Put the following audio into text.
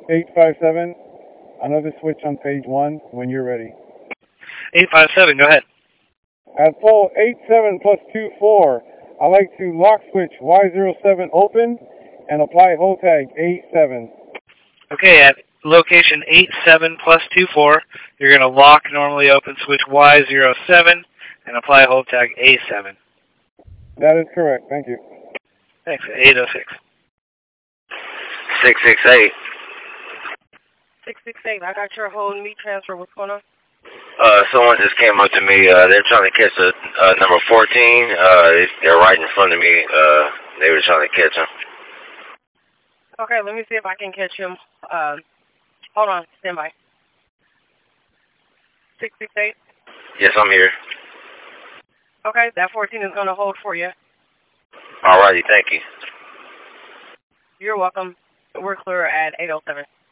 857, another switch on page 1 when you're ready. 857, go ahead. At pole 87 plus 24, I like to lock switch Y07 open and apply hold tag A7. Okay, at location 87 plus 24, you're going to lock normally open switch Y07 and apply hold tag A7. That is correct. Thank you. Thanks. 806. 668. 668. I got your whole meat transfer. What's going on? Someone just came up to me. They're trying to catch number 14. They're right in front of me. They were trying to catch him. Okay, let me see if I can catch him. Hold on. Stand by. 668. Yes, I'm here. Okay, that 14 is going to hold for you. Alrighty, thank you. You're welcome. We're clear at 807.